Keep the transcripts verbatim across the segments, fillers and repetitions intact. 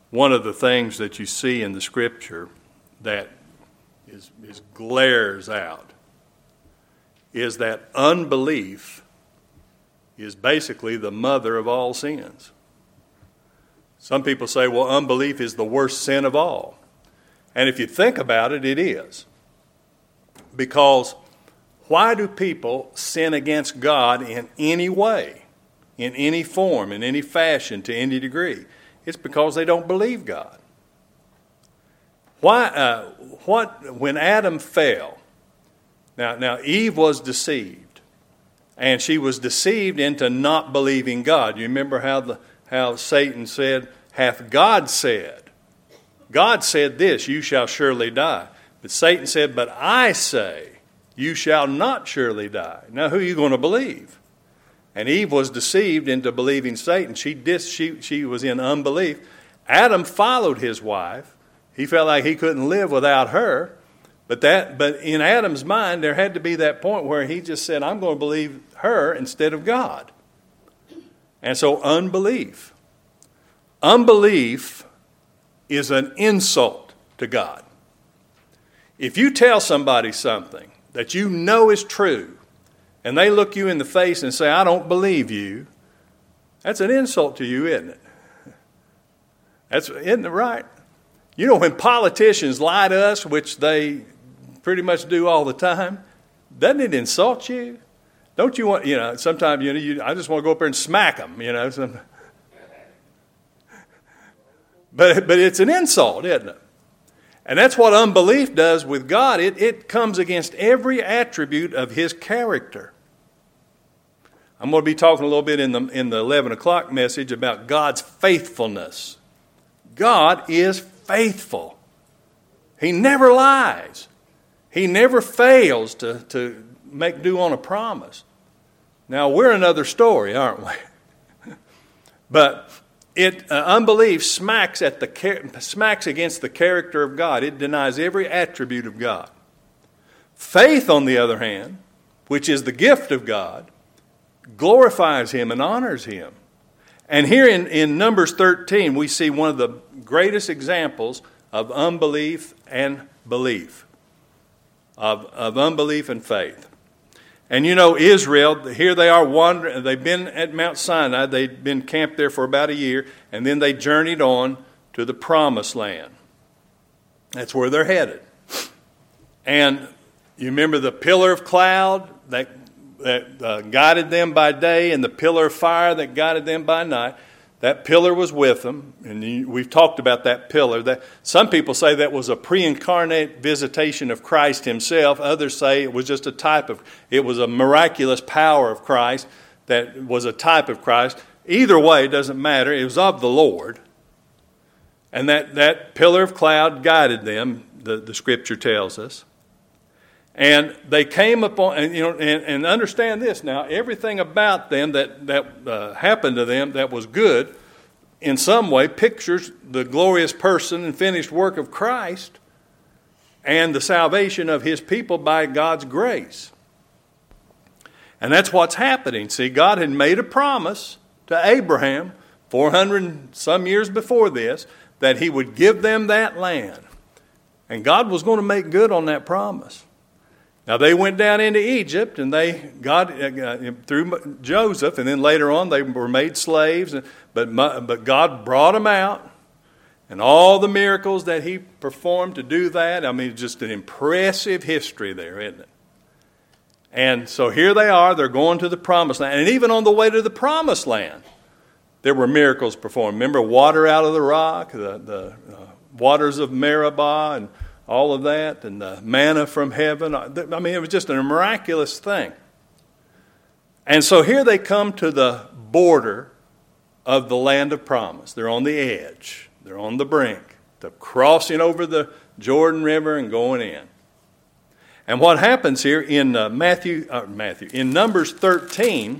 one of the things that you see in the Scripture that is, is glares out is that unbelief is basically the mother of all sins. Some people say, well, unbelief is the worst sin of all. And if you think about it, it is. Because why do people sin against God in any way, in any form, in any fashion, to any degree? It's because they don't believe God. Why? Uh, what? When Adam fell, now, now Eve was deceived, and she was deceived into not believing God. You remember how the how Satan said, "Hath God said?" God said this, "You shall surely die." But Satan said, "But I say, you shall not surely die." Now, who are you going to believe? And Eve was deceived into believing Satan. She dis, she she was in unbelief. Adam followed his wife. He felt like he couldn't live without her. But that but in Adam's mind, there had to be that point where he just said, "I'm going to believe her instead of God." And so unbelief. Unbelief is an insult to God. If you tell somebody something that you know is true, and they look you in the face and say, "I don't believe you," that's an insult to you, isn't it? That's, isn't it right? You know, when politicians lie to us, which they pretty much do all the time, doesn't it insult you? Don't you want, you know, sometimes, you know, you, I just want to go up there and smack them, you know. Some, but, but it's an insult, isn't it? And that's what unbelief does with God. It, it comes against every attribute of His character. I'm going to be talking a little bit in the, in the eleven o'clock message about God's faithfulness. God is faithful. He never lies. He never fails to, to make do on a promise. Now, we're another story, aren't we? But it uh, unbelief smacks at the smacks against the character of God. It denies every attribute of God. Faith, on the other hand, which is the gift of God, glorifies Him and honors Him. And here in, in Numbers thirteen, we see one of the greatest examples of unbelief and belief, of, of unbelief and faith. And you know, Israel, here they are wandering. They've been at Mount Sinai. They'd been camped there for about a year. And then they journeyed on to the Promised Land. That's where they're headed. And you remember the pillar of cloud that, that uh, guided them by day and the pillar of fire that guided them by night. That pillar was with them, and you, we've talked about that pillar. That some people say that was a pre-incarnate visitation of Christ Himself. Others say it was just a type of, it was a miraculous power of Christ that was a type of Christ. Either way, it doesn't matter. It was of the Lord. And that, that pillar of cloud guided them, the, the Scripture tells us. And they came upon, and you know, and, and understand this now, everything about them that, that uh, happened to them that was good, in some way pictures the glorious person and finished work of Christ and the salvation of His people by God's grace. And that's what's happening. See, God had made a promise to Abraham four hundred some years before this that He would give them that land. And God was going to make good on that promise. Now, they went down into Egypt, and they God uh, through Joseph, and then later on they were made slaves. But but God brought them out, and all the miracles that He performed to do that. I mean, just an impressive history there, isn't it? And so here they are. They're going to the Promised Land, and even on the way to the Promised Land, there were miracles performed. Remember, water out of the rock, the the uh, waters of Meribah, and all of that, and the manna from heaven. I mean, it was just a miraculous thing. And so here they come to the border of the land of promise. They're on the edge. They're on the brink. They're crossing over the Jordan River and going in. And what happens here in uh, Matthew, uh, Matthew, in Numbers thirteen,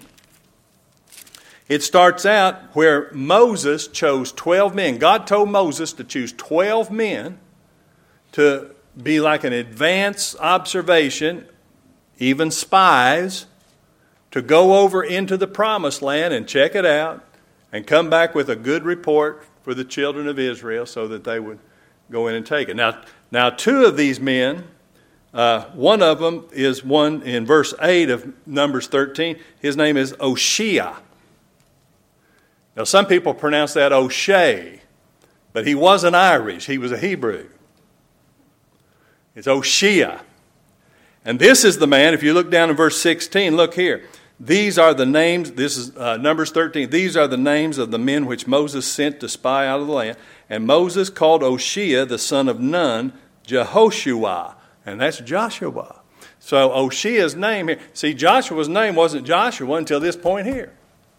it starts out where Moses chose twelve men. God told Moses to choose twelve men to be like an advance observation, even spies, to go over into the Promised Land and check it out and come back with a good report for the children of Israel so that they would go in and take it. Now, now two of these men, uh, one of them is one in verse eight of Numbers thirteen. His name is Oshea. Now, some people pronounce that O'Shea, but he wasn't Irish. He was a Hebrew. It's Oshea. And this is the man, if you look down in verse sixteen, look here. These are the names, this is uh, Numbers thirteen, these are the names of the men which Moses sent to spy out of the land. And Moses called Oshea, the son of Nun, Jehoshua. And that's Joshua. So Oshea's name here, see, Joshua's name wasn't Joshua until this point here.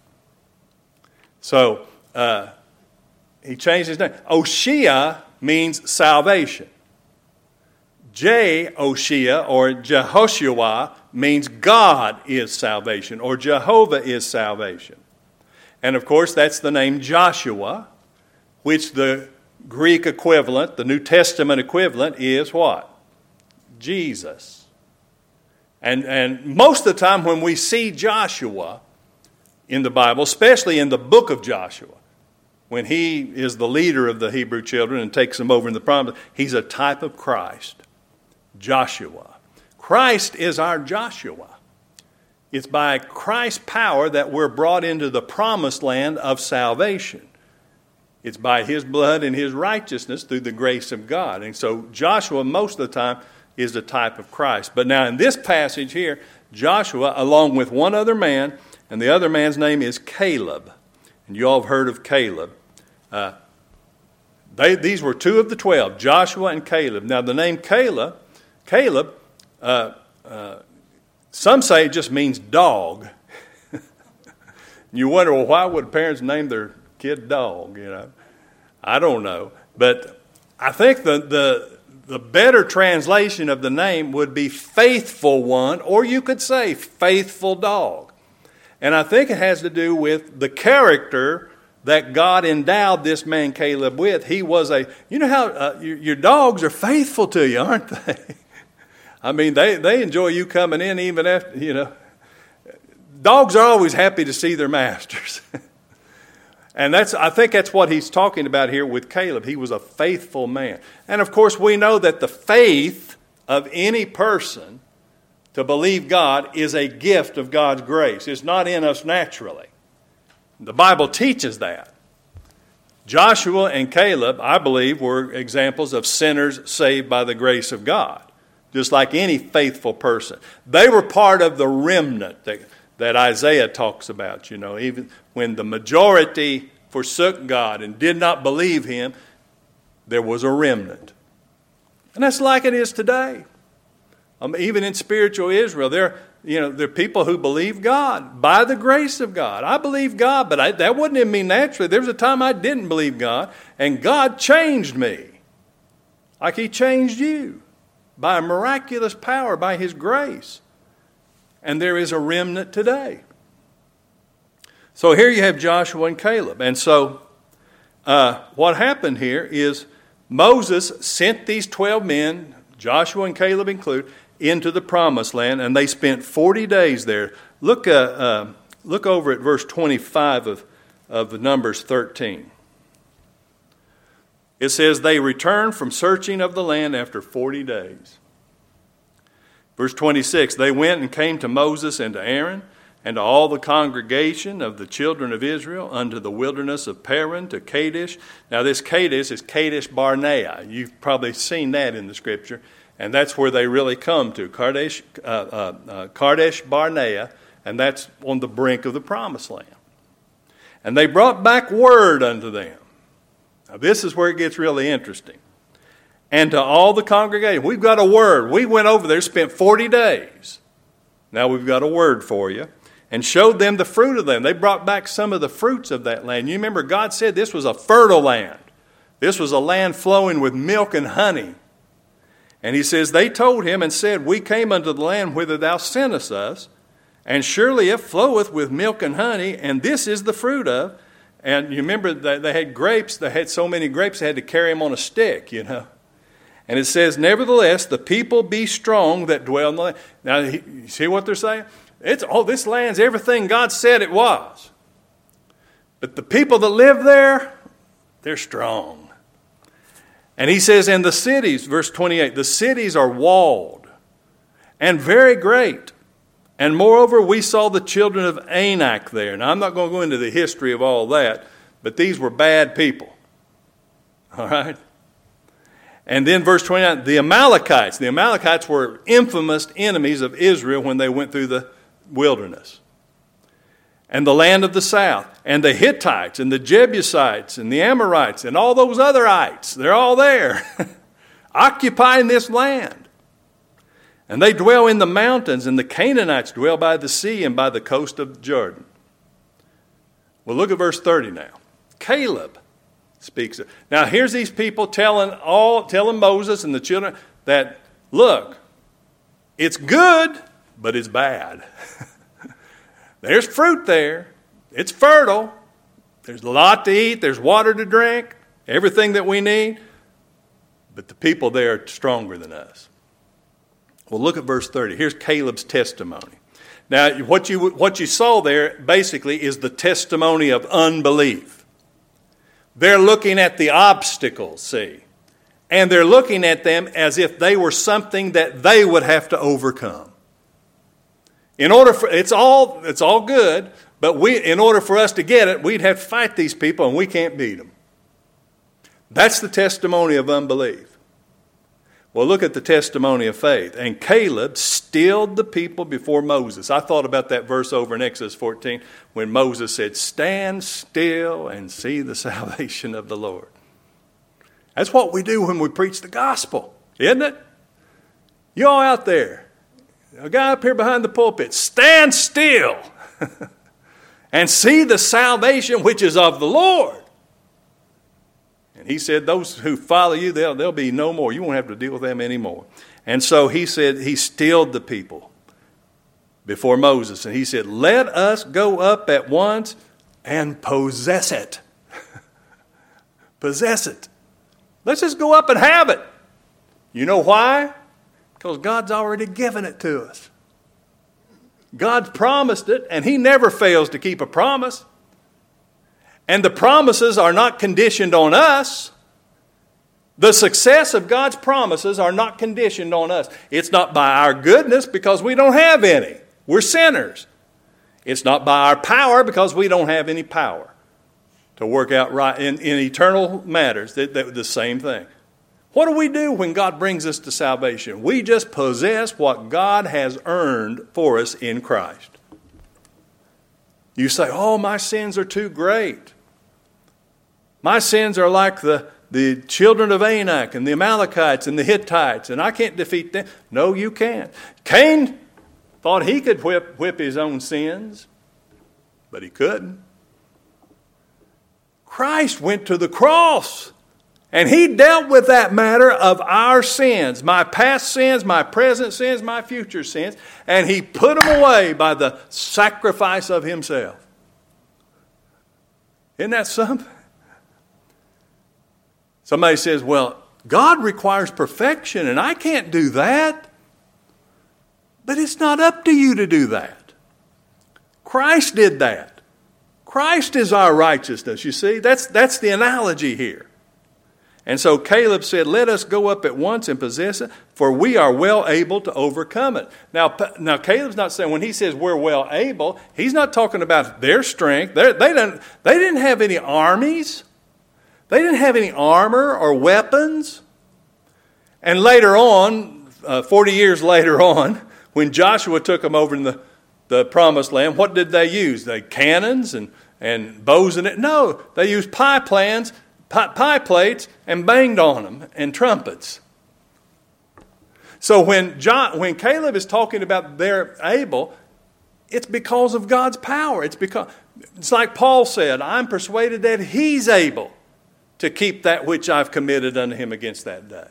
So uh, he changed his name. Oshea means salvation. Je-Oshea or Jehoshua means God is salvation or Jehovah is salvation. And of course that's the name Joshua, which the Greek equivalent, the New Testament equivalent is what? Jesus. And, and most of the time when we see Joshua in the Bible, especially in the book of Joshua, when he is the leader of the Hebrew children and takes them over in the promise, he's a type of Christ. Joshua. Christ is our Joshua. It's by Christ's power that we're brought into the promised land of salvation. It's by his blood and his righteousness through the grace of God. And so Joshua most of the time is a type of Christ. But now in this passage here, Joshua, along with one other man, and the other man's name is Caleb. And you all have heard of Caleb. Uh, they, these were two of the twelve, Joshua and Caleb. Now the name Caleb, Caleb, uh, uh, some say it just means dog. You wonder, well, why would parents name their kid dog? You know, I don't know, but I think the the the better translation of the name would be faithful one, or you could say faithful dog. And I think it has to do with the character that God endowed this man Caleb with. He was a, you know how uh, your, your dogs are faithful to you, aren't they? I mean, they, they enjoy you coming in even after, you know. Dogs are always happy to see their masters. And that's, I think that's what he's talking about here with Caleb. He was a faithful man. And of course, we know that the faith of any person to believe God is a gift of God's grace. It's not in us naturally. The Bible teaches that. Joshua and Caleb, I believe, were examples of sinners saved by the grace of God, just like any faithful person. They were part of the remnant that, that Isaiah talks about. You know, even when the majority forsook God and did not believe him, there was a remnant. And that's like it is today. Um, even in spiritual Israel, there, you know, there are people who believe God by the grace of God. I believe God, but I, that wasn't in me naturally. There was a time I didn't believe God, and God changed me, like he changed you, by a miraculous power, by his grace. And there is a remnant today. So here you have Joshua and Caleb. And so uh, what happened here is Moses sent these twelve men, Joshua and Caleb included, into the promised land, and they spent forty days there. Look, uh, uh, look over at verse twenty-five of, of Numbers thirteen. It says, they returned from searching of the land after forty days. Verse twenty-six, they went and came to Moses and to Aaron and to all the congregation of the children of Israel unto the wilderness of Paran to Kadesh. Now this Kadesh is Kadesh Barnea. You've probably seen that in the scripture. And that's where they really come to, Kadesh, uh, uh, uh, Kadesh Barnea, and that's on the brink of the promised land. And they brought back word unto them. Now this is where it gets really interesting. And to all the congregation, we've got a word. We went over there, spent forty days. Now we've got a word for you. And showed them the fruit of them. They brought back some of the fruits of that land. You remember God said this was a fertile land. This was a land flowing with milk and honey. And he says, they told him and said, we came unto the land whither thou sentest us, and surely it floweth with milk and honey, and this is the fruit of. And you remember that they had grapes, they had so many grapes, they had to carry them on a stick, you know. And it says, nevertheless, the people be strong that dwell in the land. Now, you see what they're saying? It's, oh, this land's everything God said it was. But the people that live there, they're strong. And he says, in the cities, verse twenty-eight, the cities are walled and very great. And moreover, we saw the children of Anak there. Now, I'm not going to go into the history of all that, but these were bad people. All right? And then verse twenty-nine, the Amalekites. The Amalekites were infamous enemies of Israel when they went through the wilderness. And the land of the south, and the Hittites, and the Jebusites, and the Amorites, and all those other ites. They're all there, occupying this land. And they dwell in the mountains, and the Canaanites dwell by the sea and by the coast of Jordan. Well, look at verse thirty now. Caleb speaks. Now, here's these people telling all telling Moses and the children that, look, it's good, but it's bad. There's fruit there. It's fertile. There's a lot to eat. There's water to drink. Everything that we need. But the people there are stronger than us. Well, look at verse thirty. Here's Caleb's testimony. Now, what you what you saw there basically is the testimony of unbelief. They're looking at the obstacles, see, and they're looking at them as if they were something that they would have to overcome. In order for it's all it's all good, but we in order for us to get it, we'd have to fight these people, and we can't beat them. That's the testimony of unbelief. Well, look at the testimony of faith. And Caleb stilled the people before Moses. I thought about that verse over in Exodus fourteen when Moses said, stand still and see the salvation of the Lord. That's what we do when we preach the gospel, isn't it? You all out there, a guy up here behind the pulpit, stand still and see the salvation which is of the Lord. And he said, those who follow you, they'll, they'll be no more. You won't have to deal with them anymore. And so he said, he stilled the people before Moses. And he said, let us go up at once and possess it. Possess it. Let's just go up and have it. You know why? Because God's already given it to us. God promised it, and he never fails to keep a promise. And the promises are not conditioned on us. The success of God's promises are not conditioned on us. It's not by our goodness because we don't have any. We're sinners. It's not by our power because we don't have any power to work out right in, in eternal matters. They're, they're the same thing. What do we do when God brings us to salvation? We just possess what God has earned for us in Christ. You say, oh, my sins are too great. My sins are like the, the children of Anak and the Amalekites and the Hittites, and I can't defeat them. No, you can't. Cain thought he could whip, whip his own sins, but he couldn't. Christ went to the cross, and he dealt with that matter of our sins, my past sins, my present sins, my future sins, and he put them away by the sacrifice of himself. Isn't that something? Somebody says, well, God requires perfection, and I can't do that. But it's not up to you to do that. Christ did that. Christ is our righteousness, you see. That's, that's the analogy here. And so Caleb said, let us go up at once and possess it, for we are well able to overcome it. Now, now Caleb's not saying, when he says we're well able, he's not talking about their strength. They're, they, didn't, they didn't have any armies. They didn't have any armor or weapons. And later on, uh, forty years later on, when Joshua took them over in the, the promised land, what did they use? They cannons and, and bows and it. No, they used pie plans, pie, pie plates and banged on them and trumpets. So when John, when Caleb is talking about they're able, it's because of God's power. It's because it's like Paul said, I'm persuaded that he's able to keep that which I've committed unto him against that day.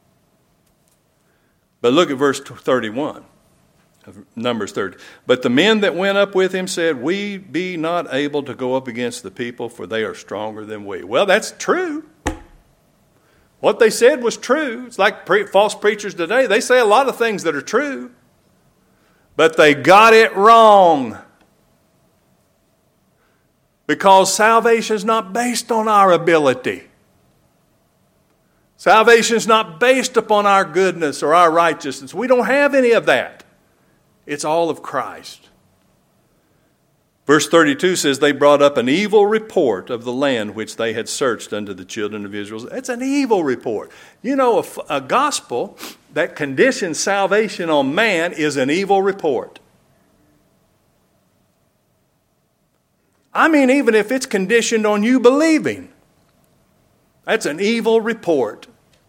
But look at verse thirty-one of Numbers thirty. But the men that went up with him said, we be not able to go up against the people, for they are stronger than we. Well, that's true. What they said was true. It's like pre- false preachers today. They say a lot of things that are true, but they got it wrong. Because salvation is not based on our ability. Salvation is not based upon our goodness or our righteousness. We don't have any of that. It's all of Christ. Verse thirty-two says, they brought up an evil report of the land which they had searched unto the children of Israel. It's an evil report. You know, a, a gospel that conditions salvation on man is an evil report. I mean, even if it's conditioned on you believing, that's an evil report.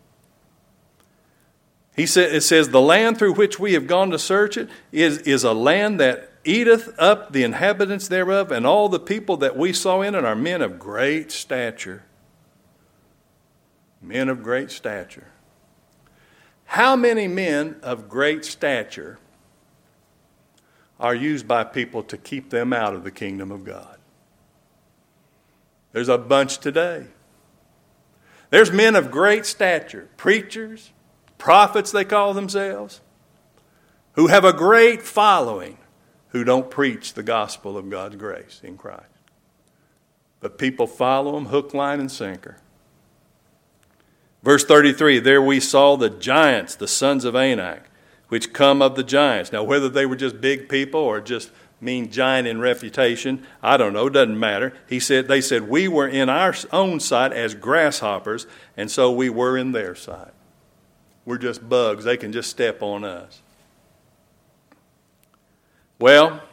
He said, it says, the land through which we have gone to search it is, is a land that eateth up the inhabitants thereof, and all the people that we saw in it are men of great stature. Men of great stature. How many men of great stature are used by people to keep them out of the kingdom of God? There's a bunch today. There's men of great stature, preachers, prophets they call themselves, who have a great following, who don't preach the gospel of God's grace in Christ. But people follow them hook, line, and sinker. Verse thirty-three, there we saw the giants, the sons of Anak, which come of the giants. Now, whether they were just big people or just mean giant in reputation, I don't know, doesn't matter. He said, they said, we were in our own sight as grasshoppers, and so we were in their sight. We're just bugs. They can just step on us. Well,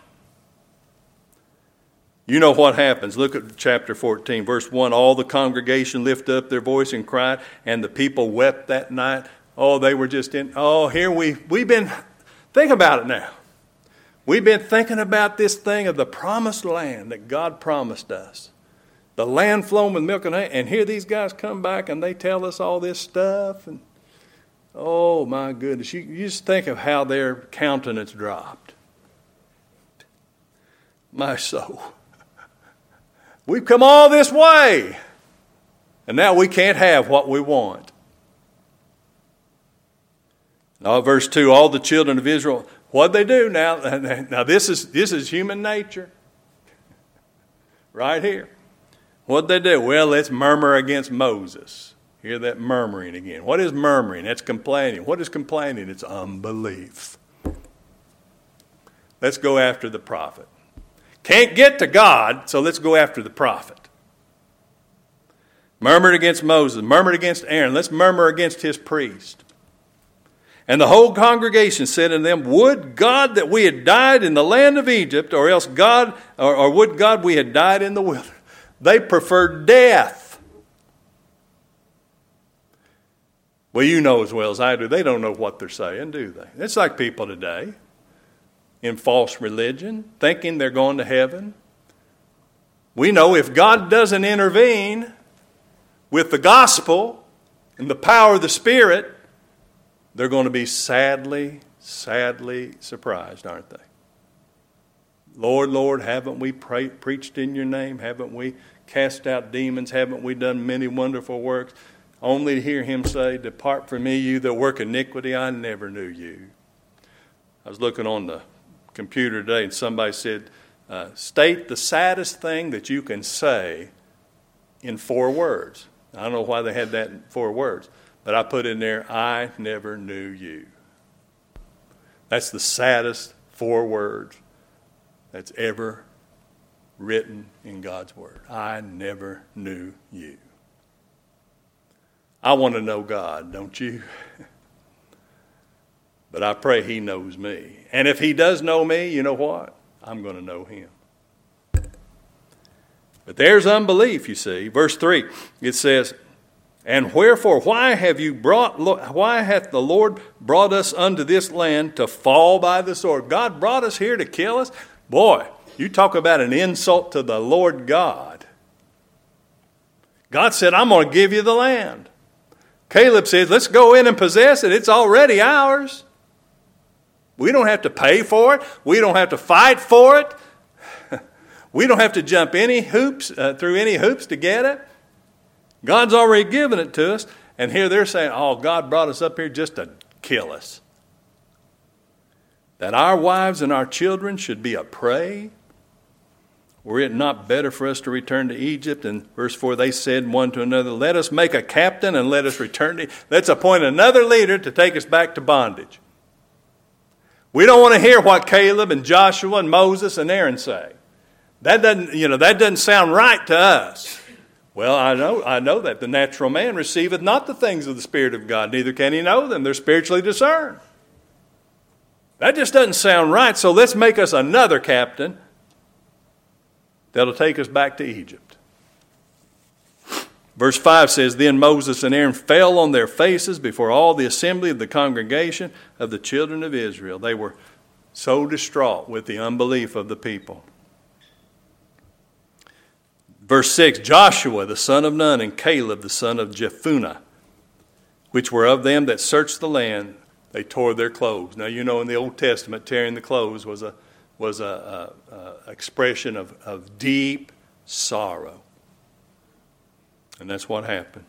you know what happens. Look at chapter fourteen, verse one. All the congregation lifted up their voice and cried, and the people wept that night. Oh, they were just in, oh, here we, we've been, think about it now. We've been thinking about this thing of the promised land that God promised us. The land flowing with milk and honey. And here these guys come back and they tell us all this stuff. And oh, my goodness. You, you just think of how their countenance dropped. My soul. We've come all this way. And now we can't have what we want. Now, verse two, all the children of Israel, what'd they do now? Now, this is, this is human nature. Right here. What'd they do? Well, let's murmur against Moses. Hear that murmuring again. What is murmuring? That's complaining. What is complaining? It's unbelief. Let's go after the prophet. Can't get to God, so let's go after the prophet. Murmured against Moses, murmured against Aaron. Let's murmur against his priest. And the whole congregation said unto them, would God that we had died in the land of Egypt, or else God, or, or would God we had died in the wilderness. They preferred death. Well, you know as well as I do, they don't know what they're saying, do they? It's like people today in false religion, thinking they're going to heaven. We know if God doesn't intervene with the gospel and the power of the Spirit, they're going to be sadly, sadly surprised, aren't they? Lord, Lord, haven't we pray, preached in your name? Haven't we cast out demons? Haven't we done many wonderful works? Only to hear him say, depart from me, you that work iniquity, I never knew you. I was looking on the computer today and somebody said, uh, state the saddest thing that you can say in four words. I don't know why they had that in four words. But I put in there, I never knew you. That's the saddest four words that's ever written in God's Word. I never knew you. I want to know God, don't you? But I pray he knows me. And if he does know me, you know what? I'm going to know him. But there's unbelief, you see. Verse three, it says, and wherefore, why have you brought, why hath the Lord brought us unto this land to fall by the sword? God brought us here to kill us? Boy, you talk about an insult to the Lord God. God said, I'm going to give you the land. Caleb says, let's go in and possess it. It's already ours. We don't have to pay for it. We don't have to fight for it. We don't have to jump any hoops, uh, through any hoops to get it. God's already given it to us. And here they're saying, oh, God brought us up here just to kill us. That our wives and our children should be a prey. Were it not better for us to return to Egypt? And verse four, they said one to another, let us make a captain and let us return to, let's appoint another leader to take us back to bondage. We don't want to hear what Caleb and Joshua and Moses and Aaron say. That doesn't, you know, that doesn't sound right to us. Well, I know, I know that the natural man receiveth not the things of the Spirit of God, neither can he know them. They're spiritually discerned. That just doesn't sound right, so let's make us another captain that'll take us back to Egypt. Verse five says, then Moses and Aaron fell on their faces before all the assembly of the congregation of the children of Israel. They were so distraught with the unbelief of the people. Verse six, Joshua the son of Nun and Caleb the son of Jephunneh, which were of them that searched the land, they tore their clothes. Now, you know, in the Old Testament, tearing the clothes was a was a, a, a expression of, of deep sorrow. And that's what happened.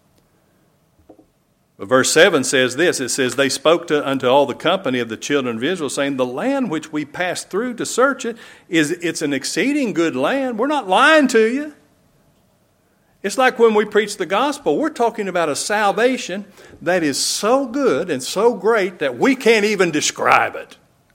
But verse seven says this, it says, they spoke to unto all the company of the children of Israel, saying, the land which we passed through to search it, is it's an exceeding good land. We're not lying to you. It's like when we preach the gospel, we're talking about a salvation that is so good and so great that we can't even describe it.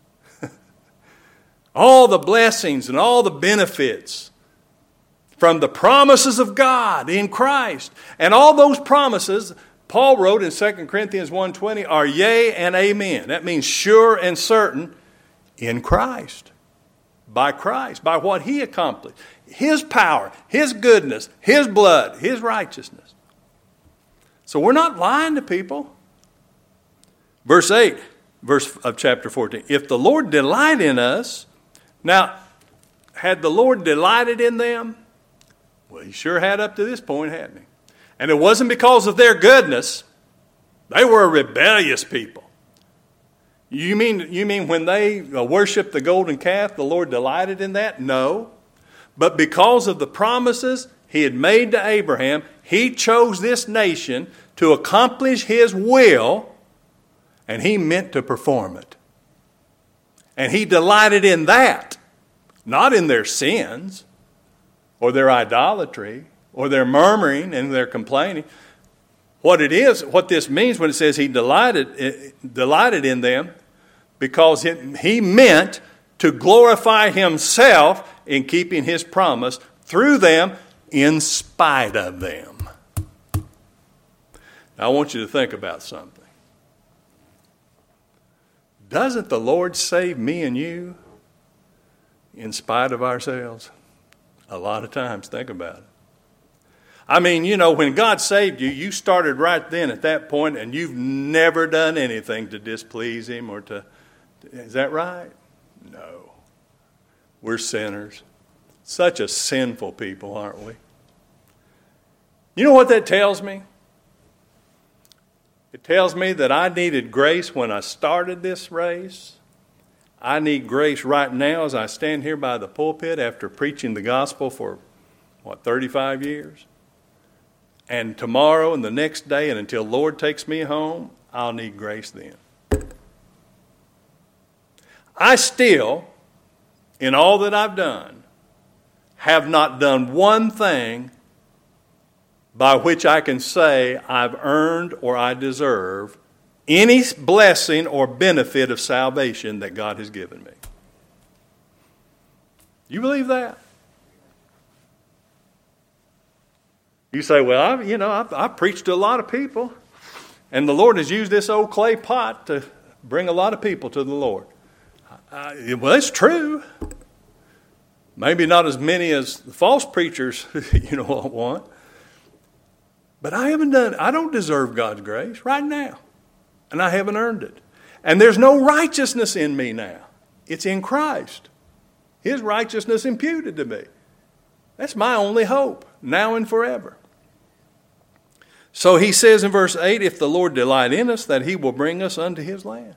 All the blessings and all the benefits from the promises of God in Christ. And all those promises, Paul wrote in Second Corinthians one twenty, are yea and amen. That means sure and certain in Christ. By Christ, by what he accomplished. His power, his goodness, his blood, his righteousness. So we're not lying to people. Verse eight, verse of chapter fourteen. If the Lord delight in us, now, had the Lord delighted in them? Well, he sure had up to this point, hadn't he? And it wasn't because of their goodness. They were a rebellious people. You mean, you mean when they worshiped the golden calf, the Lord delighted in that? No. But because of the promises he had made to Abraham, he chose this nation to accomplish his will, and he meant to perform it. And he delighted in that, not in their sins or their idolatry or their murmuring and their complaining. What it is, what this means when it says he delighted, delighted in them, because it, he meant to glorify himself in keeping his promise through them in spite of them. Now, I want you to think about something. Doesn't the Lord save me and you in spite of ourselves? A lot of times, think about it. I mean, you know, when God saved you, you started right then at that point, and you've never done anything to displease him or to... Is that right? No. We're sinners. Such a sinful people, aren't we? You know what that tells me? It tells me that I needed grace when I started this race. I need grace right now as I stand here by the pulpit after preaching the gospel for, what, thirty-five years? And tomorrow and the next day and until the Lord takes me home, I'll need grace then. I still, in all that I've done, have not done one thing by which I can say I've earned or I deserve any blessing or benefit of salvation that God has given me. You believe that? You say, well, I, you know, I've, I've preached to a lot of people, and the Lord has used this old clay pot to bring a lot of people to the Lord. Uh, well, it's true. Maybe not as many as the false preachers, you know, want. But I haven't done, I don't deserve God's grace right now. And I haven't earned it. And there's no righteousness in me now. It's in Christ. His righteousness imputed to me. That's my only hope, now and forever. So he says in verse eight, if the Lord delight in us, that he will bring us unto his land.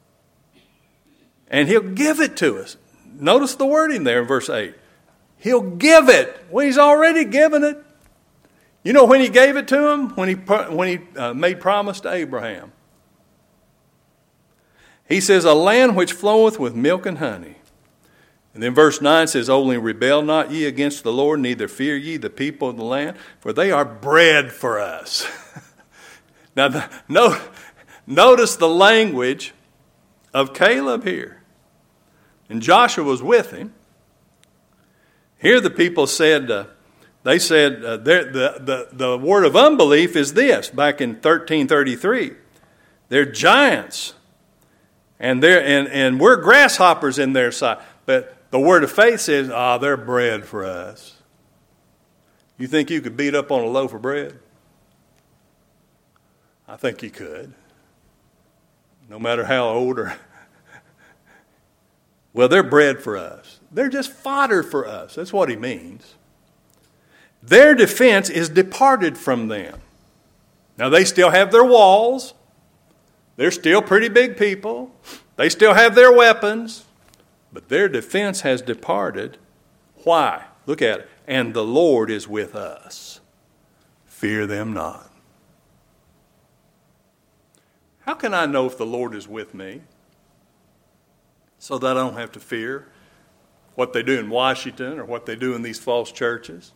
And he'll give it to us. Notice the wording there in verse eight. He'll give it. Well, he's already given it. You know when he gave it to him? When he, when he uh, made promise to Abraham. He says, a land which floweth with milk and honey. And then verse nine says, only rebel not ye against the Lord, neither fear ye the people of the land, for they are bread for us. Now, the, no, notice the language of Caleb here. And Joshua was with him. Here the people said, uh, they said, uh, the, the, the word of unbelief is this, back in thirteen thirty-three. They're giants, and, they're, and, and we're grasshoppers in their sight. But the word of faith says, ah, they're bread for us. You think you could beat up on a loaf of bread? I think you could. No matter how old or... Well, they're bread for us. They're just fodder for us. That's what he means. Their defense is departed from them. Now, they still have their walls. They're still pretty big people. They still have their weapons. But their defense has departed. Why? Look at it. And the Lord is with us. Fear them not. How can I know if the Lord is with me? So that I don't have to fear what they do in Washington or what they do in these false churches.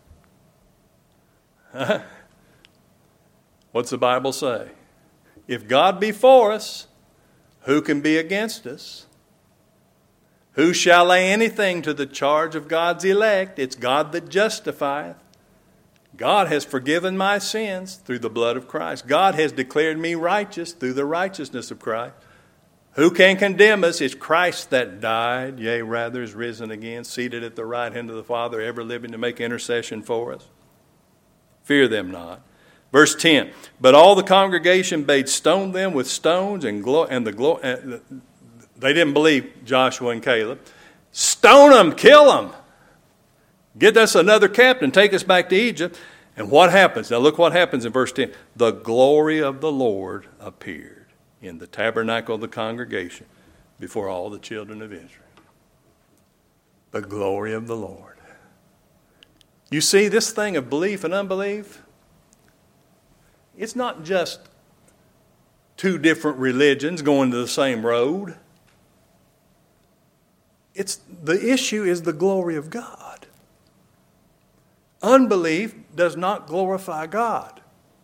What's the Bible say? If God be for us, who can be against us? Who shall lay anything to the charge of God's elect? It's God that justifieth. God has forgiven my sins through the blood of Christ. God has declared me righteous through the righteousness of Christ. Who can condemn us? It's Christ that died, yea, rather is risen again, seated at the right hand of the Father, ever living to make intercession for us. Fear them not. Verse ten, but all the congregation bade stone them with stones, and glo- and the glo- uh, they didn't believe Joshua and Caleb. Stone them, kill them. Get us another captain, take us back to Egypt. And what happens? Now look what happens in verse ten. The glory of the Lord appeared in the tabernacle of the congregation before all the children of Israel. The glory of the Lord. You see, this thing of belief and unbelief, it's not just two different religions going to the same road. It's the issue is the glory of God. Unbelief does not glorify God.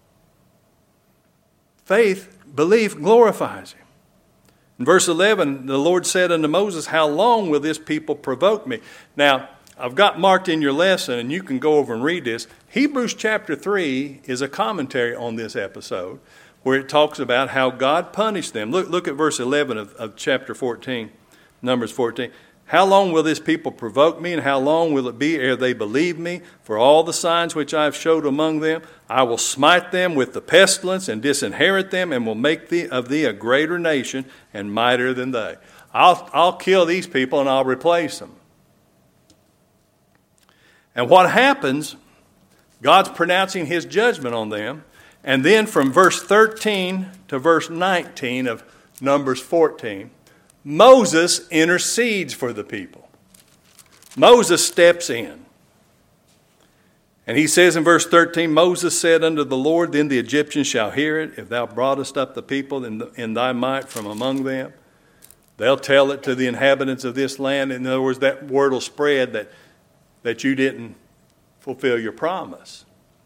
Faith, belief glorifies him. In verse eleven, the Lord said unto Moses, how long will this people provoke me? Now, I've got marked in your lesson, and you can go over and read this. Hebrews chapter three is a commentary on this episode where it talks about how God punished them. Look, look at verse eleven of, of chapter fourteen, Numbers fourteen. How long will this people provoke me, and how long will it be ere they believe me? For all the signs which I have showed among them, I will smite them with the pestilence and disinherit them, and will make thee of thee a greater nation and mightier than they. I'll, I'll kill these people and I'll replace them. And what happens, God's pronouncing his judgment on them. And then from verse thirteen to verse nineteen of Numbers fourteen, Moses intercedes for the people. Moses steps in. And he says in verse thirteen, Moses said unto the Lord, then the Egyptians shall hear it, if thou broughtest up the people in, the, in thy might from among them. They'll tell it to the inhabitants of this land. In other words, that word will spread that, that you didn't fulfill your promise.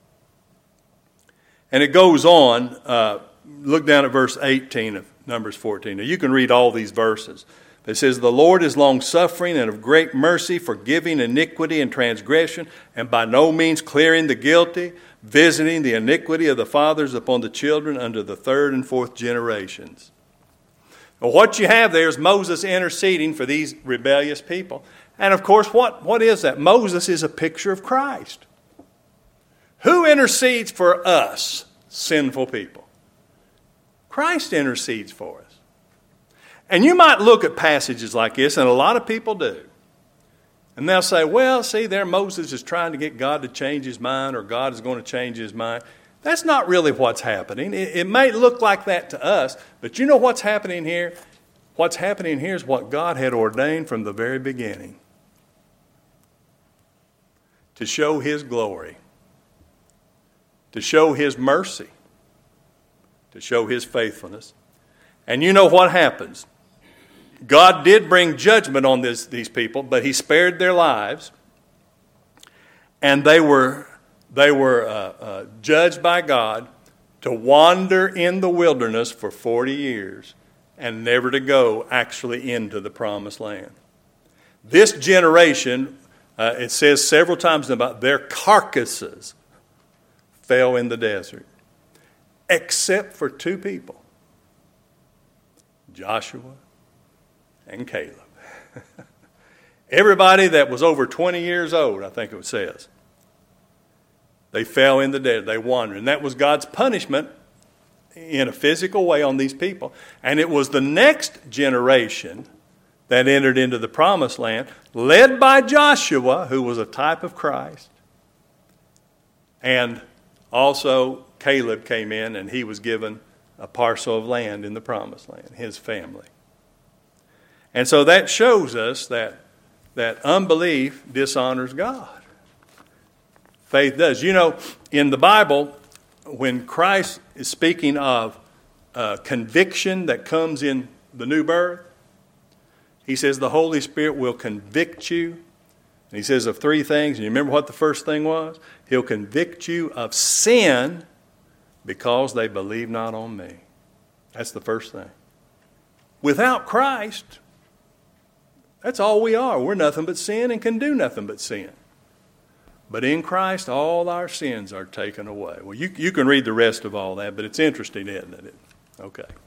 And it goes on. Uh, look down at verse eighteen of Numbers fourteen. Now you can read all these verses. It says, the Lord is long-suffering and of great mercy, forgiving iniquity and transgression, and by no means clearing the guilty, visiting the iniquity of the fathers upon the children unto the third and fourth generations. Well, what you have there is Moses interceding for these rebellious people. And of course, what, what is that? Moses is a picture of Christ. Who intercedes for us, sinful people? Christ intercedes for us. And you might look at passages like this, and a lot of people do. And they'll say, well, see, there Moses is trying to get God to change his mind, or God is going to change his mind. That's not really what's happening. It, it may look like that to us, but you know what's happening here? What's happening here is what God had ordained from the very beginning. To show his glory. To show his mercy. To show his faithfulness. And you know what happens. God did bring judgment on this, these people, but he spared their lives. And they were, they were uh, uh, judged by God to wander in the wilderness for forty years and never to go actually into the promised land. This generation, uh, it says several times about their carcasses fell in the desert, except for two people, Joshua and Caleb. Everybody that was over twenty years old, I think it says, they fell in the desert. They wandered. And that was God's punishment in a physical way on these people. And it was the next generation that entered into the promised land, led by Joshua, who was a type of Christ. And also Caleb came in, and he was given a parcel of land in the promised land, his family. And so that shows us that, that unbelief dishonors God. Faith does. You know, in the Bible, when Christ is speaking of uh, conviction that comes in the new birth, he says the Holy Spirit will convict you. And he says of three things. And you remember what the first thing was? He'll convict you of sin because they believe not on me. That's the first thing. Without Christ, that's all we are. We're nothing but sin and can do nothing but sin. But in Christ, all our sins are taken away. Well, you, you can read the rest of all that, but it's interesting, isn't it? Okay.